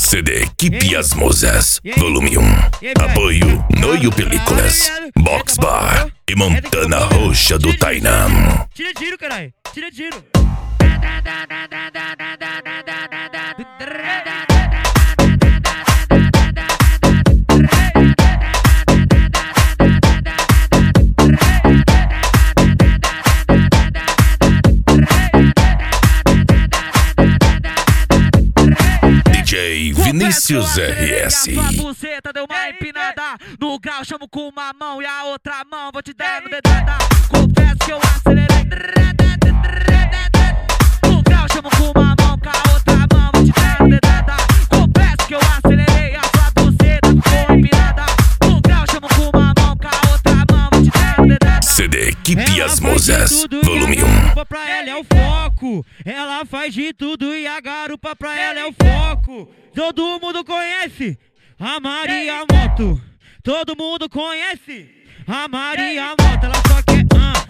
CD Equipe As Musas, volume 1. Apoio Noio Películas, Box Bar e Montana Roxa do Tainam. Tira tiro, caralho. Tira tiro. DJ Vinícius RS. A buceta deu uma empinada. No grau chamo com uma mão e a outra mão vou te dar no dedada. Confesso que eu acelerei. No grau chamo com uma mão, com a outra mão vou te dar no dedada. Confesso que eu acelerei, a sua buceta ficou empinada. No grau chamo com uma mão, com a outra mão vou te dar no dedada. CD Equipe As Musas, volume 1. Pra ela é o foco, ela faz de tudo e a garupa pra ela é o foco. Todo mundo conhece a Maria Moto, todo mundo conhece a Maria Moto. Ela só quer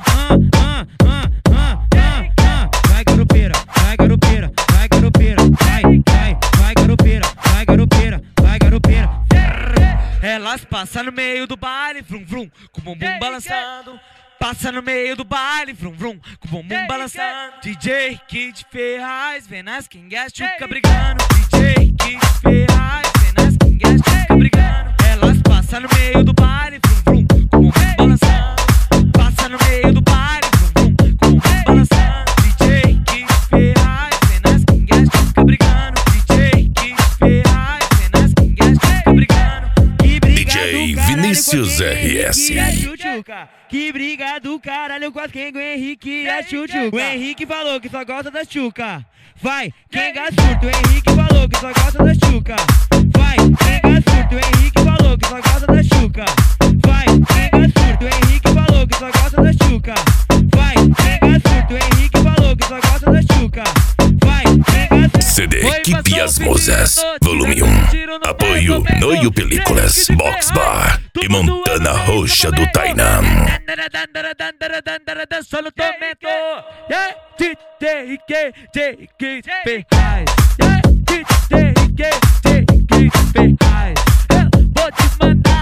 vai garupeira, vai garupeira, vai garupeira, vai garupeira, vai garupeira, vai garupeira. Elas passam no meio do baile, vrum vrum, com o bumbum balançando. Passa no meio do baile, vrum vrum, com o bumbum balançando. DJ Kid Ferraz, vem nas quingas, chuca brigando. DJ Kid Ferraz, vem nas quingas, chuca brigando. Elas passam no meio do baile, vrum vrum, com o bumbum balançando. Passa no meio do baile, vrum vrum, com o bumbum balançando. DJ Kid Ferraz, vem nas quingas, chuca brigando. DJ Kid Ferraz, vem nas quingas, chuca brigando. DJ Vinícius RS. Que briga do caralho com quem o Henrique e a Chuchuca. O Henrique falou que só gosta da Chuca. Vai, quem surto. O Henrique falou que só gosta da Chuca. Vai, quem surto. O Henrique falou que só gosta da Chuca. Vai, quem surto. O Henrique falou que só gosta da Chuca. Vai, quem surto. O Henrique falou que só gosta da Chuca. Vai, quem surto. CD Equipe As Musas, volume 1. Apoio Noio Películas, Box Bar e Montana Roxa do Tainam. Só no tormento. Vou te mandar